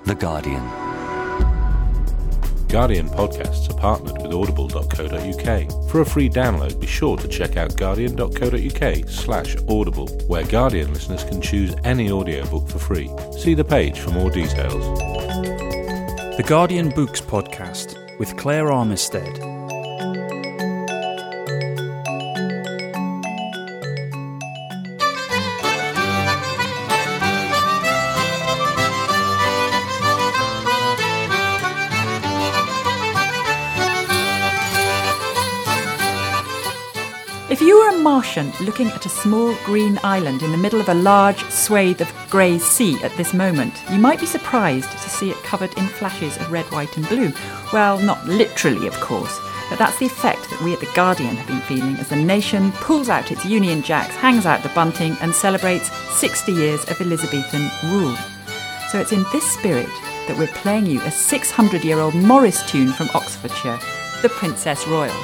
The Guardian. Guardian podcasts are partnered with audible.co.uk. For a free download, be sure to check out guardian.co.uk/audible, where Guardian listeners can choose any audiobook for free. See the page for more details. The Guardian Books Podcast with Claire Armistead. If you were a Martian looking at a small green island in the middle of a large swathe of grey sea at this moment, you might be surprised to see it covered in flashes of red, white and blue. Well, not literally, of course, but that's the effect that we at The Guardian have been feeling as the nation pulls out its Union Jacks, hangs out the bunting and celebrates 60 years of Elizabethan rule. So it's in this spirit that we're playing you a 600-year-old Morris tune from Oxfordshire, The Princess Royal.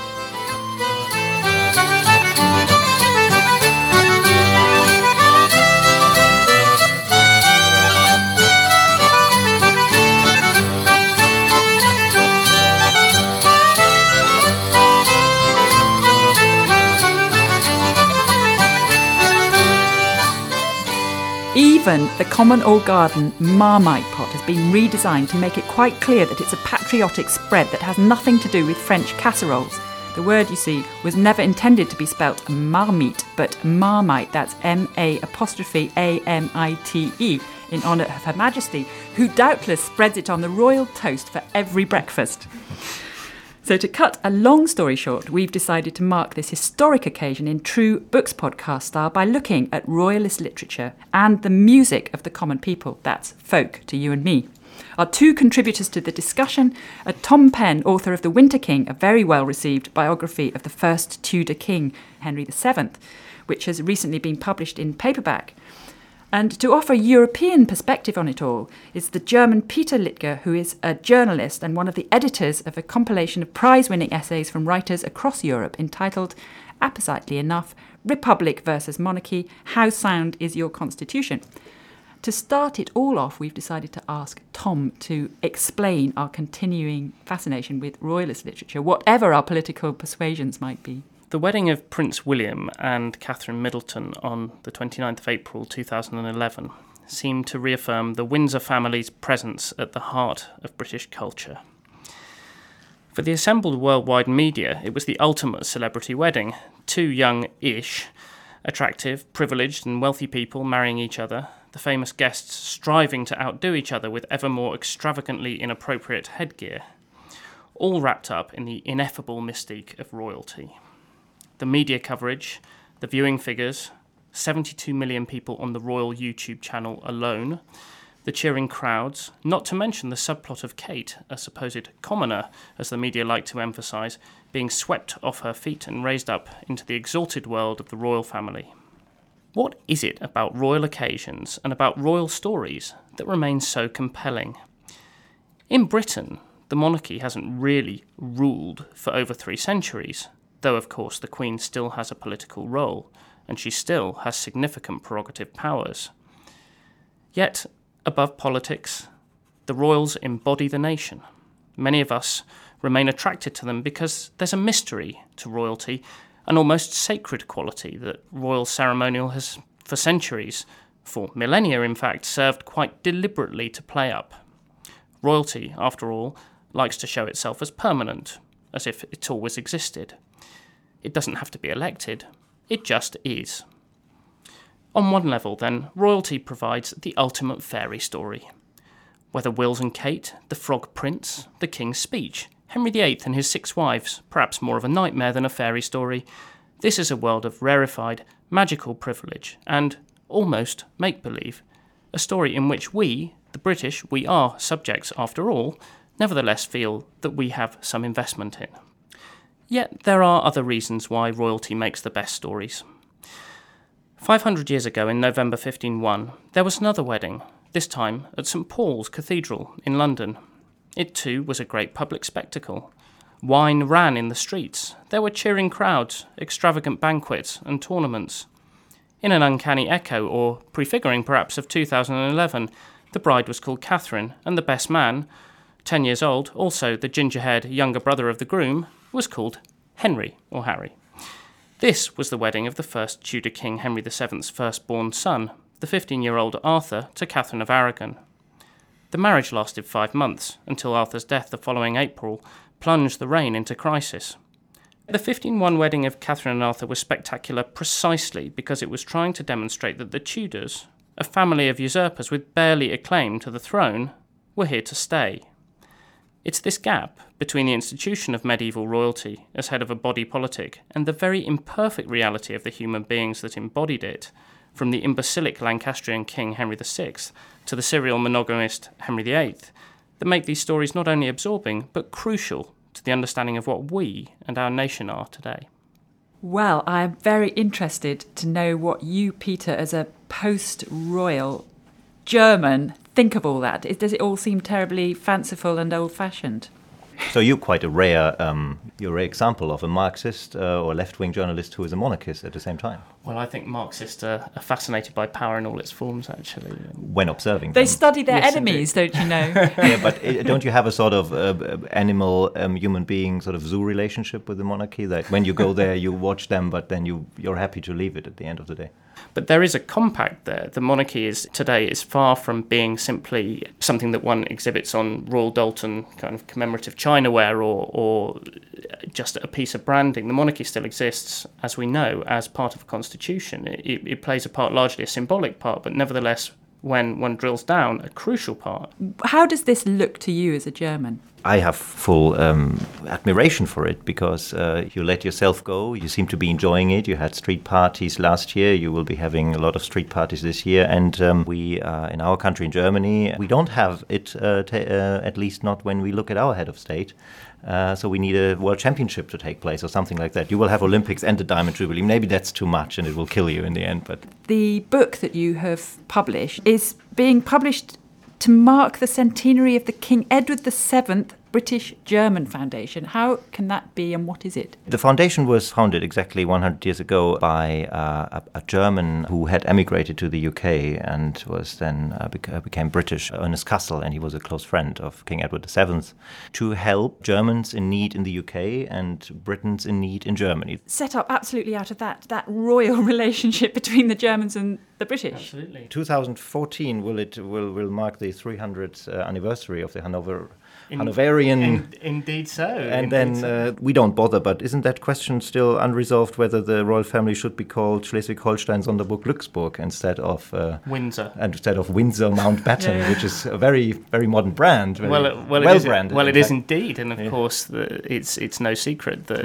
Even the common or garden Marmite pot has been redesigned to make it quite clear that it's a patriotic spread that has nothing to do with French casseroles. The word, you see, was never intended to be spelt marmite, but Marmite, that's M-A'-amite, in honour of Her Majesty, who doubtless spreads it on the royal toast for every breakfast. So to cut a long story short, we've decided to mark this historic occasion in true Books podcast style by looking at royalist literature and the music of the common people. That's folk to you and me. Our two contributors to the discussion are Tom Penn, author of The Winter King, a very well-received biography of the first Tudor king, Henry VII, which has recently been published in paperback. And to offer a European perspective on it all is the German Peter Littger, who is a journalist and one of the editors of a compilation of prize-winning essays from writers across Europe entitled, appositely enough, Republic versus Monarchy, How Sound is Your Constitution? To start it all off, we've decided to ask Tom to explain our continuing fascination with royalist literature, whatever our political persuasions might be. The wedding of Prince William and Catherine Middleton on the 29th of April 2011 seemed to reaffirm the Windsor family's presence at the heart of British culture. For the assembled worldwide media, it was the ultimate celebrity wedding. Two young-ish, attractive, privileged and wealthy people marrying each other, the famous guests striving to outdo each other with ever more extravagantly inappropriate headgear, all wrapped up in the ineffable mystique of royalty. The media coverage, the viewing figures, 72 million people on the royal YouTube channel alone, the cheering crowds, not to mention the subplot of Kate, a supposed commoner, as the media like to emphasise, being swept off her feet and raised up into the exalted world of the royal family. What is it about royal occasions and about royal stories that remains so compelling? In Britain, the monarchy hasn't really ruled for over 3 centuries, though of course the Queen still has a political role, and she still has significant prerogative powers. Yet, above politics, the royals embody the nation. Many of us remain attracted to them because there's a mystery to royalty, an almost sacred quality that royal ceremonial has, for centuries, for millennia in fact, served quite deliberately to play up. Royalty, after all, likes to show itself as permanent, as if it always existed. It doesn't have to be elected, it just is. On one level, then, royalty provides the ultimate fairy story. Whether Wills and Kate, the Frog Prince, the King's Speech, Henry VIII and his 6 wives, perhaps more of a nightmare than a fairy story, this is a world of rarefied, magical privilege and, almost make-believe, a story in which we, the British, we are subjects after all, nevertheless feel that we have some investment in. Yet there are other reasons why royalty makes the best stories. 500 years ago, in November 1501, there was another wedding, this time at St Paul's Cathedral in London. It too was a great public spectacle. Wine ran in the streets. There were cheering crowds, extravagant banquets and tournaments. In an uncanny echo, or prefiguring perhaps of 2011, The bride was called Catherine, and the best man, 10 years old, also the ginger-haired younger brother of the groom, was called Henry or Harry. This was the wedding of the first Tudor king Henry VII's firstborn son, the 15-year-old Arthur, to Catherine of Aragon. The marriage lasted 5 months, until Arthur's death the following April plunged the reign into crisis. The 1501 wedding of Catherine and Arthur was spectacular precisely because it was trying to demonstrate that the Tudors, a family of usurpers with barely a claim to the throne, were here to stay. It's this gap between the institution of medieval royalty as head of a body politic and the very imperfect reality of the human beings that embodied it, from the imbecilic Lancastrian king Henry VI to the serial monogamist Henry VIII, that make these stories not only absorbing but crucial to the understanding of what we and our nation are today. Well, I am very interested to know what you, Peter, as a post-royal German, think of all that. Does it all seem terribly fanciful and old-fashioned? So you're quite a rare example of a Marxist or left-wing journalist who is a monarchist at the same time. Well, I think Marxists are fascinated by power in all its forms, actually. When observing They them. study their Yes, enemies, indeed. don't you know? Yeah, but don't you have a sort of animal, human being sort of zoo relationship with the monarchy? That when you go there, you watch them, but then you're happy to leave it at the end of the day. But there is a compact there. The monarchy today is far from being simply something that one exhibits on Royal Doulton kind of commemorative chinaware or just a piece of branding. The monarchy still exists, as we know, as part of a constitution. It plays a part, largely a symbolic part, but nevertheless, when one drills down, a crucial part. How does this look to you as a German? I have full admiration for it because you let yourself go. You seem to be enjoying it. You had street parties last year. You will be having a lot of street parties this year. And we, in our country, in Germany, we don't have it, at least not when we look at our head of state. So we need a world championship to take place or something like that. You will have Olympics and the Diamond Jubilee. Maybe that's too much and it will kill you in the end. But The book that you have published is being published to mark the centenary of the King Edward VII British-German Foundation. How can that be and what is it? the foundation was founded exactly 100 years ago by a German who had emigrated to the UK and was then became British, Ernest Cassel, and he was a close friend of King Edward VII, to help Germans in need in the UK and Britons in need in Germany. Set up absolutely out of that royal relationship between the Germans and the British. Absolutely. 2014 will mark the 300th anniversary of the Hanoverian. Indeed so. And then we don't bother, but isn't that question still unresolved whether the royal family should be called Schleswig-Holstein Sonderburg Glücksburg instead of Windsor. Instead of Windsor Mountbatten, which is a very, very modern brand. Well-branded. It is indeed, and of course, it's no secret that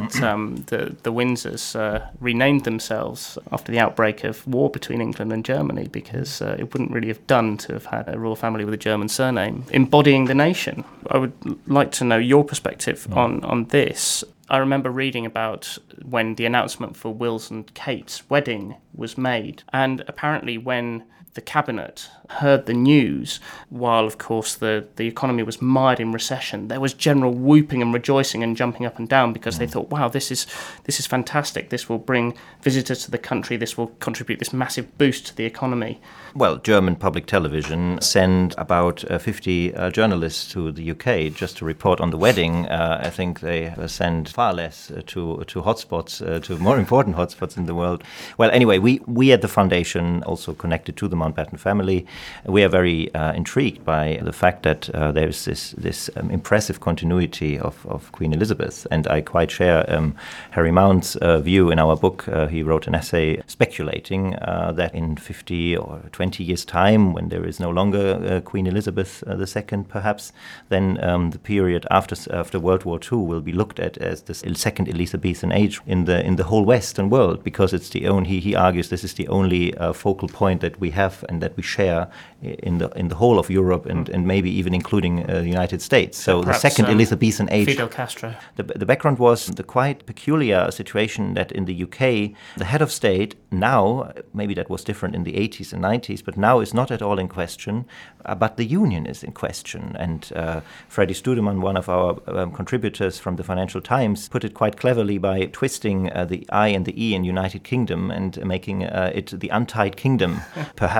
the Windsors renamed themselves after the outbreak of war between England and Germany because it wouldn't really have done to have had a royal family with a German surname embodying the nation. I would like to know your perspective on this. I remember reading about when the announcement for Will's and Kate's wedding was made, and apparently when the cabinet heard the news, while of course the economy was mired in recession, there was general whooping and rejoicing and jumping up and down because they thought, wow, this is fantastic. This will bring visitors to the country. This will contribute this massive boost to the economy. Well, German public television sent about 50 journalists to the UK just to report on the wedding. I think they sent far less to hotspots, to more important hotspots in the world. Well, anyway, we at the foundation, also connected to the Mountbatten family, we are very intrigued by the fact that there is this impressive continuity of Queen Elizabeth. And I quite share Harry Mount's view in our book. He wrote an essay speculating that in 50 or 20 years' time, when there is no longer Queen Elizabeth II, perhaps, then the period after World War II will be looked at as the second Elizabethan age in the whole Western world, because it's the only, he argues, this is the only focal point that we have and that we share in the whole of Europe and maybe even including the United States. So perhaps, the second Elizabethan age. Fidel Castro. The background was the quite peculiar situation that in the UK, the head of state now, maybe that was different in the 80s and 90s, but now is not at all in question, but the union is in question. And Freddie Studeman, one of our contributors from the Financial Times, put it quite cleverly by twisting the I and the E in United Kingdom and making it the untied kingdom. Perhaps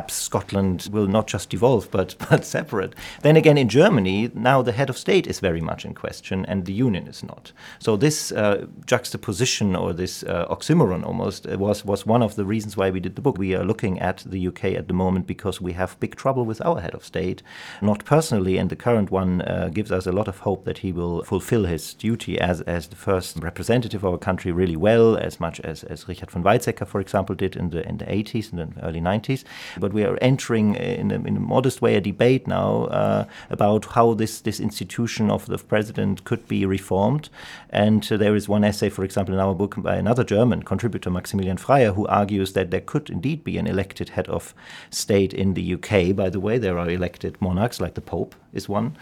perhaps Scotland will not just devolve, but separate. Then again, in Germany, now the head of state is very much in question, and the union is not. So this juxtaposition, or this oxymoron almost, was one of the reasons why we did the book. We are looking at the UK at the moment because we have big trouble with our head of state, not personally, and the current one gives us a lot of hope that he will fulfill his duty as the first representative of our country really well, as much as Richard von Weizsäcker, for example, did in the 80s and the early 90s. But we are entering in a modest way a debate now about how this institution of the president could be reformed. And there is one essay, for example, in our book by another German contributor, Maximilian Freyer, who argues that there could indeed be an elected head of state in the UK. By the way, there are elected monarchs, like the Pope is one.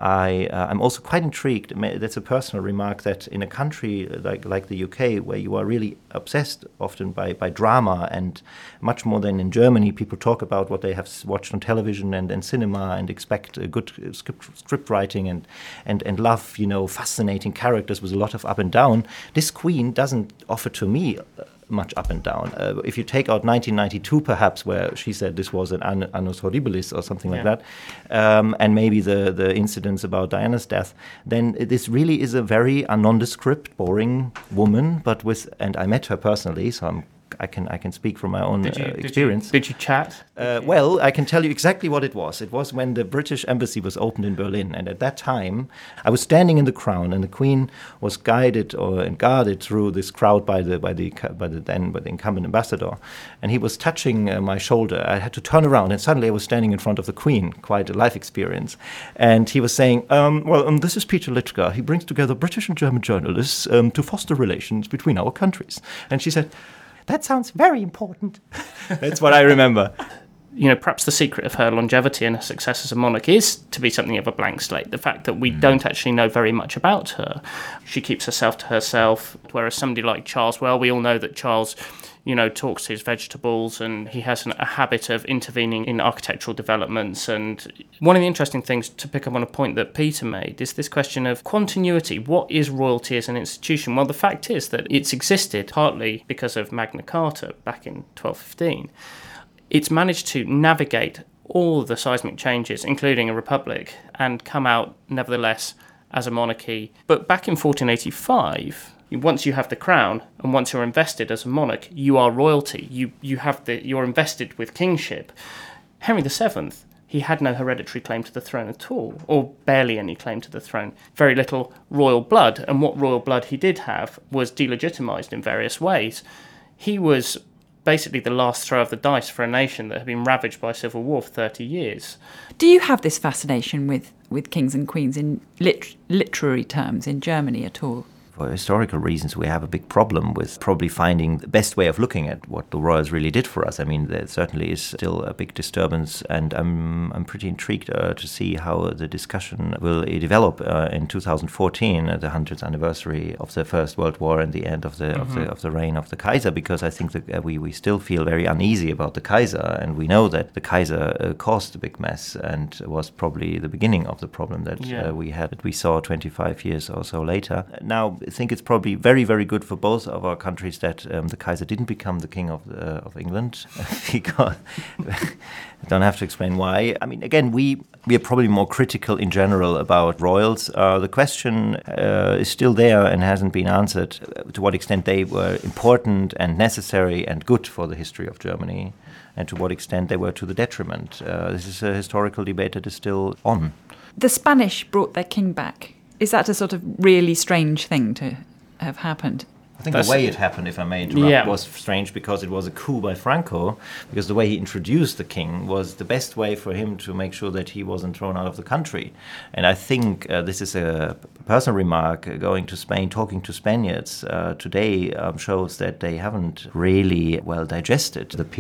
I'm also quite intrigued, that's a personal remark, that in a country like the UK, where you are really obsessed often by drama, and much more than in Germany, people talk about what they have watched on television and cinema, and expect a good script writing and love, fascinating characters with a lot of up and down. This Queen doesn't offer to me much up and down. If you take out 1992, perhaps, where she said this was an annus horribilis or something like that, and maybe the incidents about Diana's death, then this really is a very nondescript, boring woman, and I met her personally, so I can speak from my own experience. Did you chat? Well, I can tell you exactly what it was. It was when the British embassy was opened in Berlin, and at that time, I was standing in the Crown, and the Queen was guided and guarded through this crowd by the incumbent ambassador, and he was touching my shoulder. I had to turn around, and suddenly I was standing in front of the Queen. Quite a life experience. And he was saying, this is Peter Littger. He brings together British and German journalists to foster relations between our countries. And she said, "That sounds very important." That's what I remember. Perhaps the secret of her longevity and her success as a monarch is to be something of a blank slate. The fact that we don't actually know very much about her. She keeps herself to herself, whereas somebody like Charles, well, we all know that Charles, talks to his vegetables, and he has a habit of intervening in architectural developments. And one of the interesting things, to pick up on a point that Peter made, is this question of continuity. What is royalty as an institution? Well, the fact is that it's existed partly because of Magna Carta back in 1215. It's managed to navigate all the seismic changes, including a republic, and come out, nevertheless, as a monarchy. But back in 1485, once you have the crown, and once you're invested as a monarch, you are royalty. You're invested with kingship. Henry VII, he had no hereditary claim to the throne at all, or barely any claim to the throne. Very little royal blood, and what royal blood he did have was delegitimised in various ways. He was basically the last throw of the dice for a nation that had been ravaged by civil war for 30 years. Do you have this fascination with kings and queens in literary terms in Germany at all? For historical reasons, we have a big problem with probably finding the best way of looking at what the royals really did for us. I mean, there certainly is still a big disturbance, and I'm pretty intrigued to see how the discussion will develop in 2014, the 100th anniversary of the First World War and the end of the reign of the Kaiser, because I think that we still feel very uneasy about the Kaiser, and we know that the Kaiser caused a big mess and was probably the beginning of the problem that we saw 25 years or so later. Now, I think it's probably very, very good for both of our countries that the Kaiser didn't become the king of England. Because I don't have to explain why. I mean, again, we are probably more critical in general about royals. The question is still there and hasn't been answered, to what extent they were important and necessary and good for the history of Germany, and to what extent they were to the detriment. This is a historical debate that is still on. The Spanish brought their king back. Is that a sort of really strange thing to have happened? I think the way it happened, if I may interrupt, was strange because it was a coup by Franco, because the way he introduced the king was the best way for him to make sure that he wasn't thrown out of the country. And I think this is a personal remark, going to Spain, talking to Spaniards today shows that they haven't really well digested that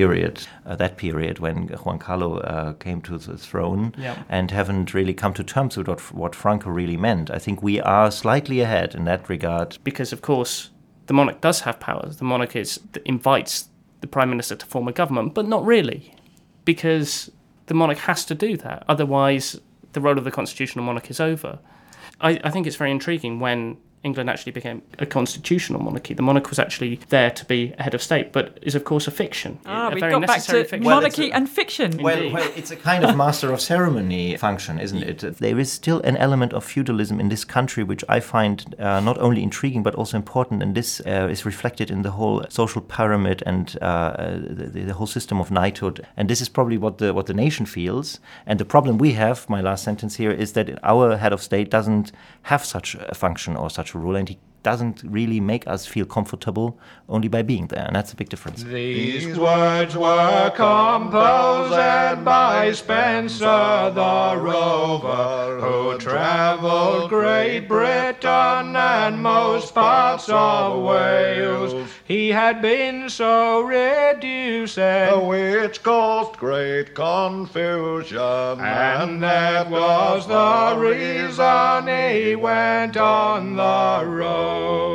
period when Juan Carlos came to the throne, and haven't really come to terms with what Franco really meant. I think we are slightly ahead in that regard. Because, of course, the monarch does have powers. The monarch invites the Prime Minister to form a government, but not really, because the monarch has to do that. Otherwise, the role of the constitutional monarch is over. I think it's very intriguing when England actually became a constitutional monarchy. The monarch was actually there to be a head of state, but is, of course, a fiction. We've got back to fiction. monarchy and fiction. Well, it's a kind of master of ceremony function, isn't it? There is still an element of feudalism in this country, which I find not only intriguing but also important, and this is reflected in the whole social pyramid and the whole system of knighthood. And this is probably what the nation feels. And the problem we have, my last sentence here, is that our head of state doesn't have such a function or such a rule, and he doesn't really make us feel comfortable only by being there, and that's a big difference. These words were composed by Spencer the Rover, who travelled Great Britain and most parts of Wales. He had been so reduced, which caused great confusion, and that was the reason he went on the road.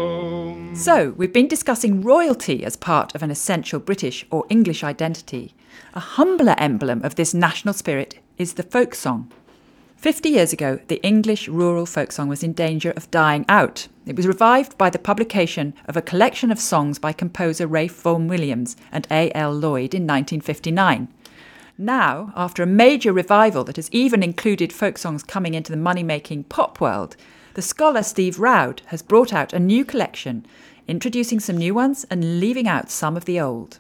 So, we've been discussing royalty as part of an essential British or English identity. A humbler emblem of this national spirit is the folk song. 50 years ago, the English rural folk song was in danger of dying out. It was revived by the publication of a collection of songs by composer Ralph Vaughan Williams and A.L. Lloyd in 1959. Now, after a major revival that has even included folk songs coming into the money-making pop world, the scholar Steve Roud has brought out a new collection, introducing some new ones and leaving out some of the old.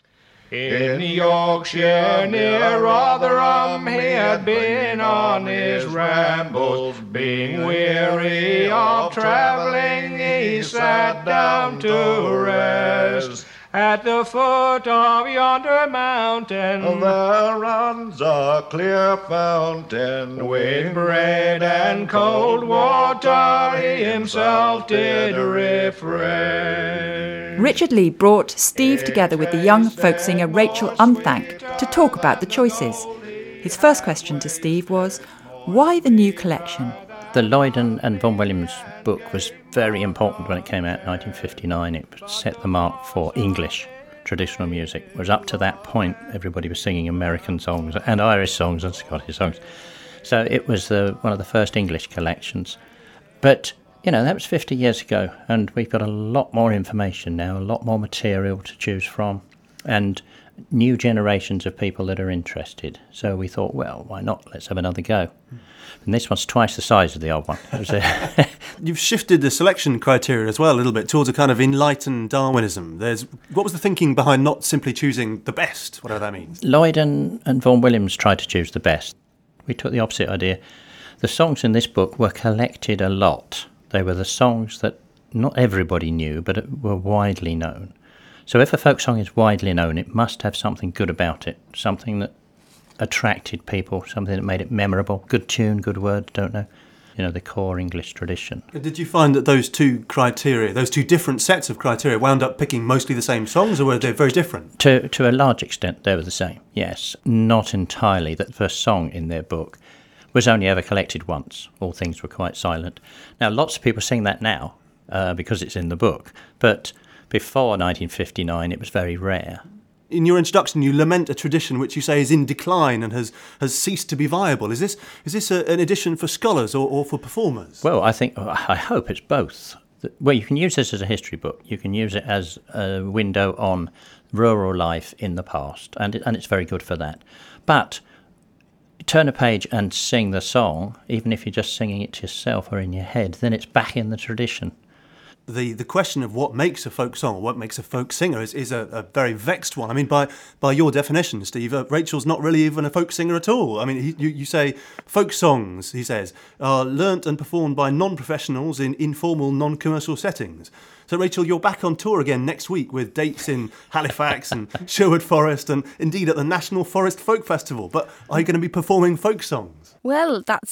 In Yorkshire near Rotherham he had been on his rambles. Being weary of travelling he sat down to rest. At the foot of yonder mountain there runs a clear fountain. With bread and cold water he himself did refresh. Richard Lee brought Steve together with the young folk singer Rachel Unthank to talk about the choices. His first question to Steve was, why the new collection? The Lloyd and Vaughan Williams book was very important when it came out in 1959. It set the mark for English traditional music, whereas up to that point everybody was singing American songs and Irish songs and Scottish songs. So it was one of the first English collections. But, that was 50 years ago, and we've got a lot more information now, a lot more material to choose from, and new generations of people that are interested. So we thought, well, why not? Let's have another go. And this one's twice the size of the old one. You've shifted the selection criteria as well a little bit towards a kind of enlightened Darwinism. What was the thinking behind not simply choosing the best, whatever that means? Lloyd and Vaughan Williams tried to choose the best. We took the opposite idea. The songs in this book were collected a lot. They were the songs that not everybody knew, but were widely known. So if a folk song is widely known, it must have something good about it, something that attracted people, something that made it memorable. Good tune, good word, don't know. The core English tradition. Did you find that those two different sets of criteria, wound up picking mostly the same songs, or were they very different? To a large extent, they were the same, yes. Not entirely. The first song in their book was only ever collected once. All things were quite silent. Now, lots of people sing that now because it's in the book, but before 1959, it was very rare. In your introduction, you lament a tradition which you say is in decline and has ceased to be viable. Is this an edition for scholars or for performers? Well, I hope it's both. Well, you can use this as a history book. You can use it as a window on rural life in the past, and it's very good for that. But turn a page and sing the song, even if you're just singing it to yourself or in your head, then it's back in the tradition. The question of what makes a folk song or what makes a folk singer is a very vexed one. I mean, by your definition, Steve, Rachel's not really even a folk singer at all. I mean, you say folk songs, he says, are learnt and performed by non-professionals in informal, non-commercial settings. So, Rachel, you're back on tour again next week with dates in Halifax and Sherwood Forest and indeed at the National Forest Folk Festival. But are you going to be performing folk songs? Well, that's...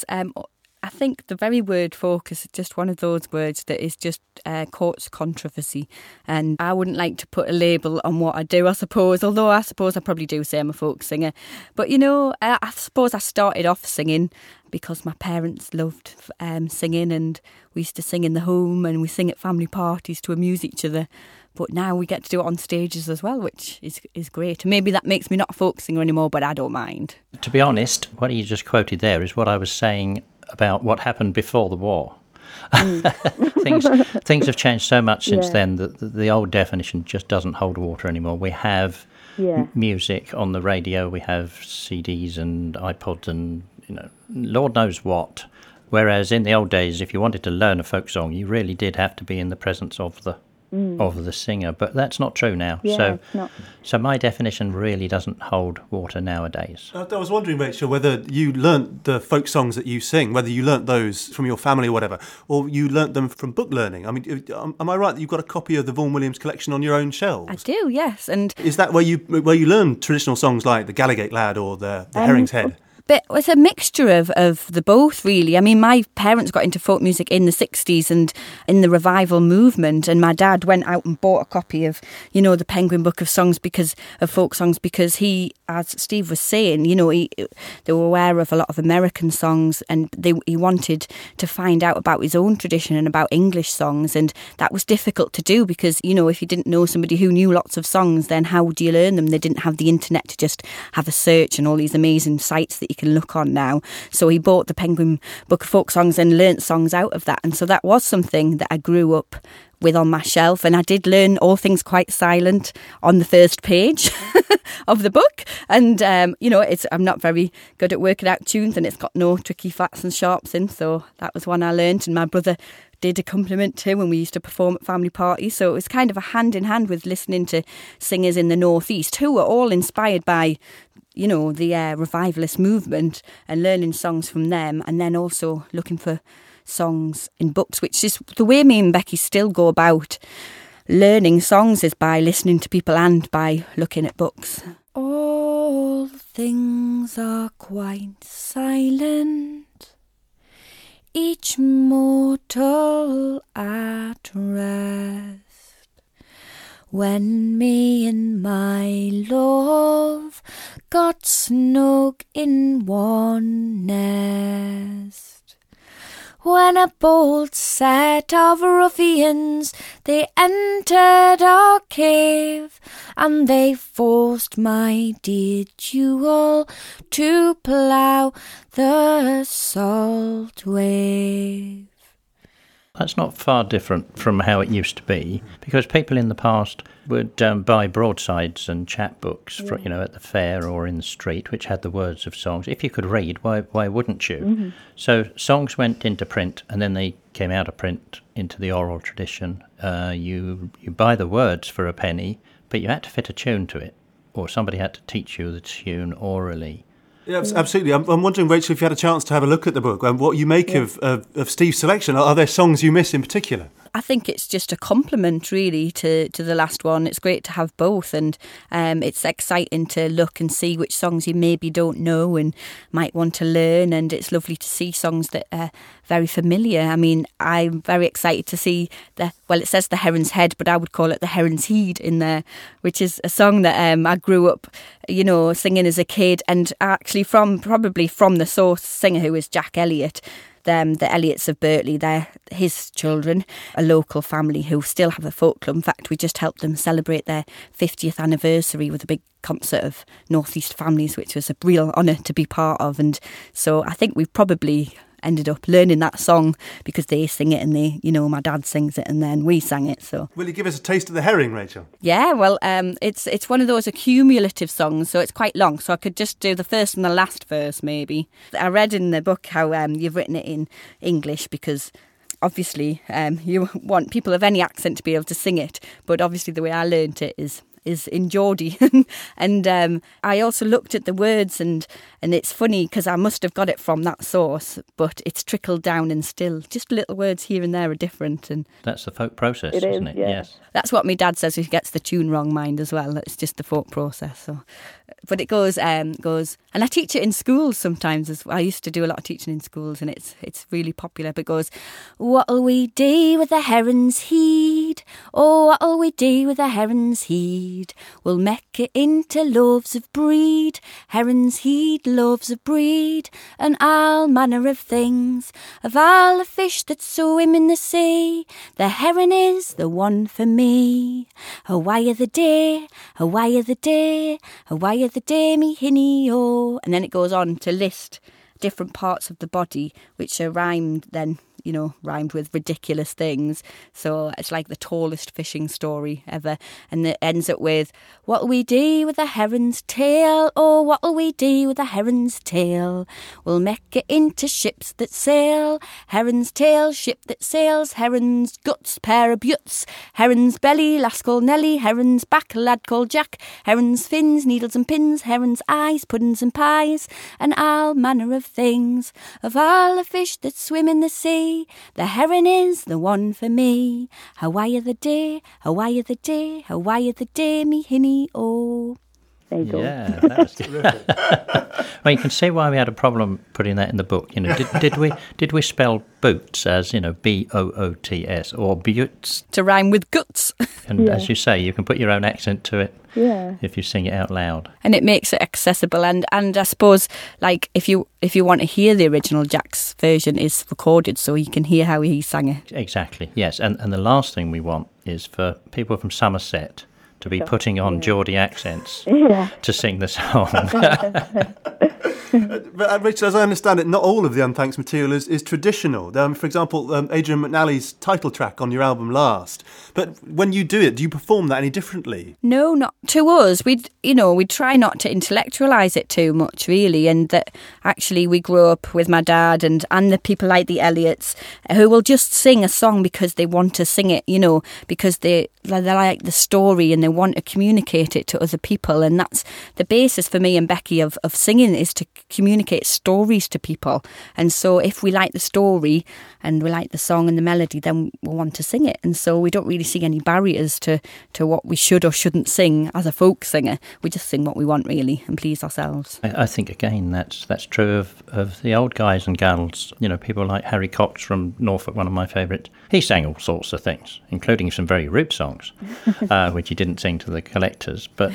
I think the very word focus is just one of those words that is just courts controversy, and I wouldn't like to put a label on what I do, I suppose, although I suppose I probably do say I'm a folk singer. But, I suppose I started off singing because my parents loved singing, and we used to sing in the home and we sing at family parties to amuse each other. But now we get to do it on stages as well, which is great. Maybe that makes me not a folk singer anymore, but I don't mind. To be honest, what you just quoted there is what I was saying about what happened before the war. Things have changed so much since then that the old definition just doesn't hold water anymore. We have music on the radio, we have CDs and iPods and Lord knows what. Whereas in the old days, if you wanted to learn a folk song, you really did have to be in the presence of the singer. But that's not true now. Yeah, it's not. So my definition really doesn't hold water nowadays. I was wondering, Rachel, whether you learnt the folk songs that you sing, whether you learnt those from your family or whatever, or you learnt them from book learning. I mean, am I right that you've got a copy of the Vaughan Williams collection on your own shelves? I do, yes. And is that where you learn traditional songs like the Gallowgate Lad or the Herring's Head? But it's a mixture of the both, really. I mean, my parents got into folk music in the 60s and in the revival movement, and my dad went out and bought a copy of, the Penguin Book of Songs of folk songs, because he, as Steve was saying, they were aware of a lot of American songs, and he wanted to find out about his own tradition and about English songs, and that was difficult to do because, if you didn't know somebody who knew lots of songs, then how would you learn them? They didn't have the internet to just have a search and all these amazing sites that you can look on now. So he bought the Penguin Book of Folk Songs and learnt songs out of that. And so that was something that I grew up with on my shelf. And I did learn All Things Quite Silent on the first page of the book. And, I'm not very good at working out tunes, and it's got no tricky flats and sharps in. So that was one I learnt. And my brother did accompaniment too when we used to perform at family parties. So it was kind of a hand in hand with listening to singers in the Northeast who were all inspired by the revivalist movement and learning songs from them, and then also looking for songs in books, which is the way me and Becky still go about learning songs, is by listening to people and by looking at books. All things are quite silent, each mortal at rest. When me and my love got snug in one nest, when a bold set of ruffians they entered our cave, and they forced my dear jewel to plough the salt wave. That's not far different from how it used to be, because people in the past would buy broadsides and chapbooks for, at the fair or in the street, which had the words of songs. If you could read, why wouldn't you? Mm-hmm. So songs went into print, and then they came out of print into the oral tradition. You buy the words for a penny, but you had to fit a tune to it, or somebody had to teach you the tune orally. Yeah, absolutely. I'm wondering, Rachel, if you had a chance to have a look at the book and what you make of Steve's selection. Are there songs you miss in particular? I think it's just a compliment, really, to the last one. It's great to have both, and it's exciting to look and see which songs you maybe don't know and might want to learn, and it's lovely to see songs that are very familiar. I mean, I'm very excited to see it says the Heron's Head, but I would call it the Heron's Heed in there, which is a song that I grew up, singing as a kid, and actually probably from the source singer, who is Jack Elliott. The Elliots of Birtley, they're his children, a local family who still have a folk club. In fact, we just helped them celebrate their 50th anniversary with a big concert of North East families, which was a real honour to be part of. And so I think we probably ended up learning that song because they sing it, and my dad sings it, and then we sang it. So will you give us a taste of the herring, Rachel? Yeah, well, it's one of those accumulative songs, so it's quite long, so I could just do the first and the last verse maybe. I read in the book how you've written it in English because obviously you want people of any accent to be able to sing it, but obviously the way I learnt it is in Geordie. And I also looked at the words, and it's funny because I must have got it from that source, but it's trickled down, and still just little words here and there are different. And that's the folk process, isn't it? Yeah. Yes. That's what my dad says, he gets the tune wrong, mind as well. It's just the folk process. So, but it goes, and I teach it in schools sometimes as well. I used to do a lot of teaching in schools, and it's really popular. But it goes, what'll we do with the Heron's Heed? Oh, what'll we do with the Heron's Heed? We'll make it into loaves of breed. Heron's Heed, loaves of breed, and all manner of things. Of all the fish that swim in the sea, the heron is the one for me. Away of the day, away of the day, away of the day, me hinny, oh. And then it goes on to list different parts of the body, which are rhymed with ridiculous things. So it's like the tallest fishing story ever. And it ends up with, what'll we do with a heron's tail? Oh, what'll we do with a heron's tail? We'll make it into ships that sail. Heron's tail, ship that sails. Heron's guts, pair of buttes. Heron's belly, lass called Nelly. Heron's back, lad called Jack. Heron's fins, needles and pins. Heron's eyes, puddings and pies. And all manner of things. Of all the fish that swim in the sea, the heron is the one for me. How are you the day? How are you the day? How are you the day, me hinny? Oh, there you go. Yeah, that's terrific. Well, you can see why we had a problem putting that in the book. Did we spell boots as BOOTS or buttes to rhyme with guts? And as you say, you can put your own accent to it. Yeah. If you sing it out loud. And it makes it accessible, and I suppose, like, if you want to hear the original, Jack's version is recorded so you can hear how he sang it. Exactly, yes. And the last thing we want is for people from Somerset to be putting on Geordie accents to sing the song. But Rachel, as I understand it, not all of the Unthanks material is traditional. For example, Adrian McNally's title track on your album Last. But when you do it, do you perform that any differently? No, not to us. We try not to intellectualise it too much, really, and that actually we grew up with my dad and the people like the Elliots who will just sing a song because they want to sing it, because they like the story and they want to communicate it to other people, and that's the basis for me and Becky of singing, is to communicate stories to people. And so if we like the story and we like the song and the melody, then we'll want to sing it. And so we don't really see any barriers to what we should or shouldn't sing as a folk singer. We just sing what we want, really, and please ourselves. I think, again, that's true of the old guys and gals. People like Harry Cox from Norfolk, one of my favourites. He sang all sorts of things, including some very rude songs, which he didn't sing to the collectors. But,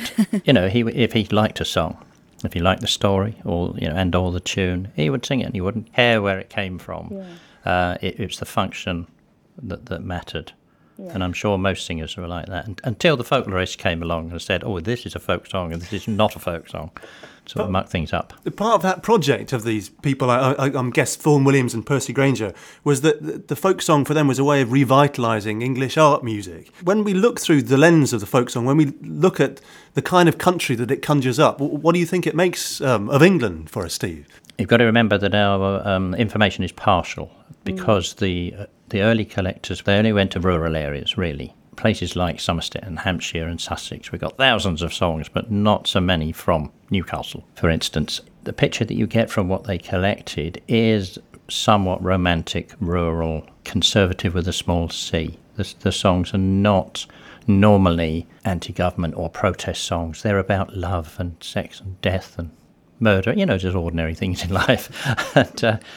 if he liked a song, if he liked the story or the tune, he would sing it, and he wouldn't care where it came from. Yeah. It was the function that mattered. Yeah. And I'm sure most singers were like that until the folklorists came along and said, oh, this is a folk song and this is not a folk song. Sort of muck things up. Part of that project of these people, I guess Vaughan Williams and Percy Grainger, was that the folk song for them was a way of revitalising English art music. When we look through the lens of the folk song, when we look at the kind of country that it conjures up, what do you think it makes of England for us, Steve? You've got to remember that our information is partial because the early collectors, they only went to rural areas, really. Places like Somerset and Hampshire and Sussex, we got thousands of songs, but not so many from Newcastle, for instance. The picture that you get from what they collected is somewhat romantic, rural, conservative with a small c. The songs are not normally anti-government or protest songs. They're about love and sex and death and murder, just ordinary things in life. And,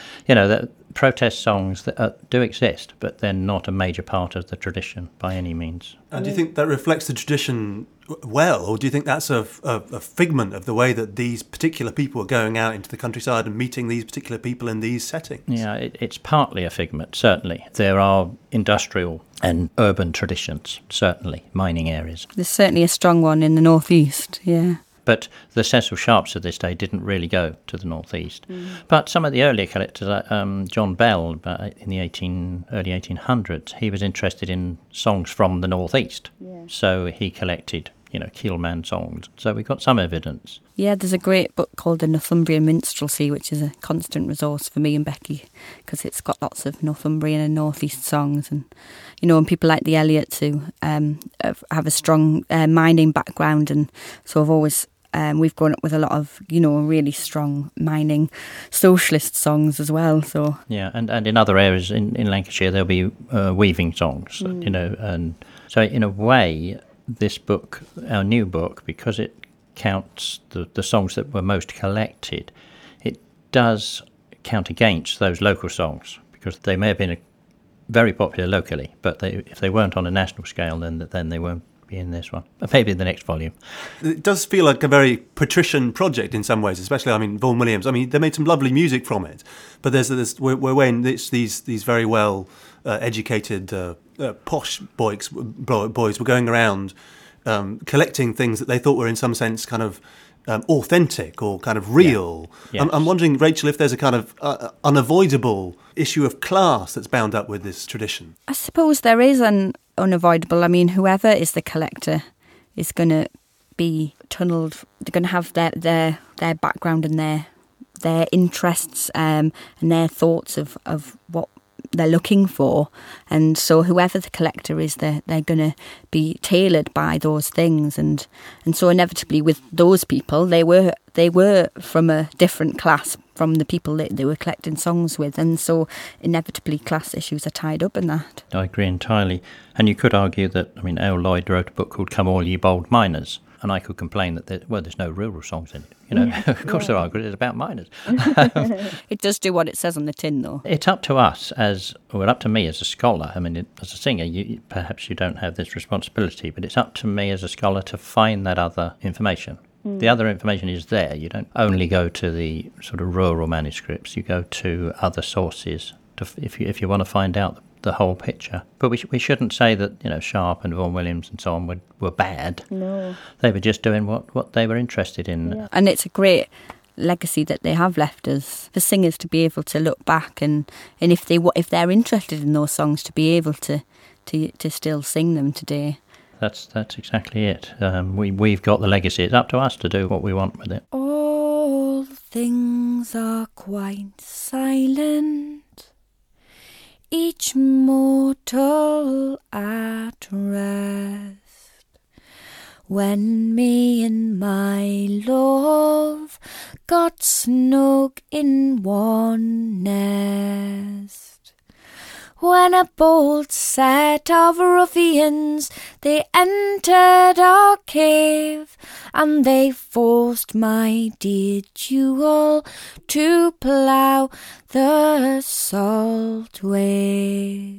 the protest songs that do exist, but they're not a major part of the tradition by any means. And do you think that reflects the tradition well, or do you think that's a figment of the way that these particular people are going out into the countryside and meeting these particular people in these settings? Yeah, it's partly a figment, certainly. There are industrial and urban traditions, certainly, mining areas. There's certainly a strong one in the northeast, yeah. But the Cecil Sharps of this day didn't really go to the northeast. But some of the earlier collectors, John Bell, in the early 1800s, he was interested in songs from the northeast. Yeah. So he collected, Keelman songs. So we got some evidence. Yeah, there's a great book called The Northumbrian Minstrelsy, which is a constant resource for me and Becky, because it's got lots of Northumbrian and northeast songs, and and people like the Elliots who have a strong mining background, and so I've always. We've grown up with a lot of, really strong mining socialist songs as well. So yeah, and in other areas in Lancashire there'll be weaving songs, and so in a way this book, our new book, because it counts the songs that were most collected, it does count against those local songs because they may have been very popular locally, but if they weren't on a national scale, then they won't be in this one, maybe in the next volume. It does feel like a very patrician project in some ways, especially, Vaughan Williams. They made some lovely music from it, but it's these very well educated posh boys were going around collecting things that they thought were in some sense kind of authentic or kind of real. Yeah. Yes. I'm wondering, Rachel, if there's a kind of unavoidable issue of class that's bound up with this tradition. I suppose there is an unavoidable. I mean, whoever is the collector is going to be tunnelled. They're going to have their background and their interests and their thoughts of what they're looking for, and so whoever the collector is, they're going to be tailored by those things, and so inevitably with those people, they were from a different class from the people that they were collecting songs with, and so inevitably class issues are tied up in that. I agree entirely, and you could argue that, I mean, L. Lloyd wrote a book called Come All Ye Bold Miners, and I could complain that there's no rural songs in it. You know, of course there are, because it's about miners. It does do what it says on the tin, though. It's up to us up to me as a scholar. I mean, as a singer, perhaps you don't have this responsibility, but it's up to me as a scholar to find that other information. The other information is there. You don't only go to the sort of rural manuscripts. You go to other sources if you want to find out the whole picture. But we shouldn't say that, you know, Sharp and Vaughan Williams and so on were bad. No. They were just doing what they were interested in. Yeah. And it's a great legacy that they have left us for singers to be able to look back and if they're interested in those songs, to be able to still sing them today. That's exactly it. We've got the legacy. It's up to us to do what we want with it. All things are quite silent, each mortal at rest, when me and my love got snug in one nest. When a bold set of ruffians, they entered our cave, and they forced my dear jewel to plough the salt wave.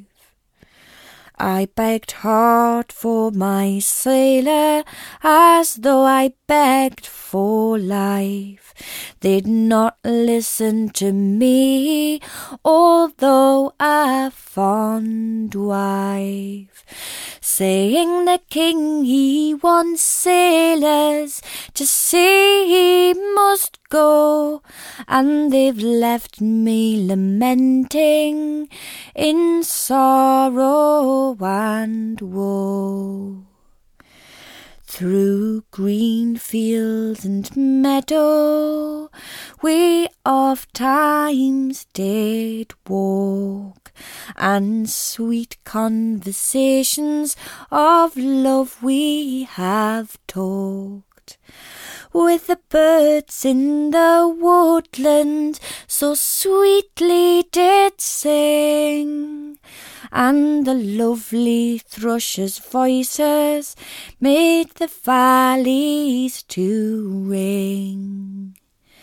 I begged hard for my sailor, as though I begged for life. They'd not listen to me, although a fond wife, saying the king he wants sailors, to sea he must go, and they've left me lamenting in sorrow and woe. Through green fields and meadow we oft times did walk, and sweet conversations of love we have talked. With the birds in the woodland so sweetly did sing, and the lovely thrushes' voices made the valleys to ring.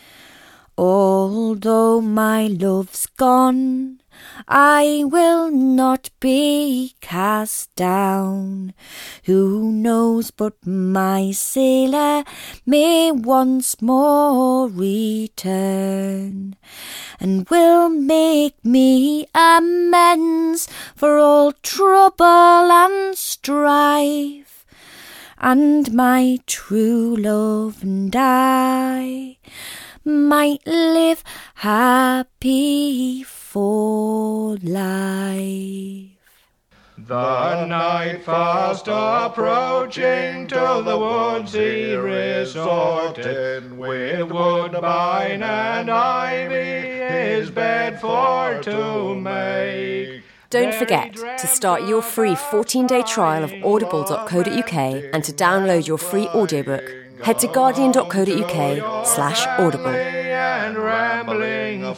Although my love's gone, I will not be cast down. Who knows but my sailor may once more return, and will make me amends for all trouble and strife, and my true love and I might live happy for life. The night fast approaching, to the woods he resorted, with woodbine and ivy his bed for to make. Don't forget to start your free 14-day trial of audible.co.uk and to download your free audiobook. Head to guardian.co.uk/audible. And rambling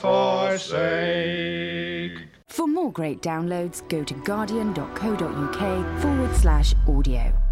forsake. For more great downloads, go to guardian.co.uk/audio.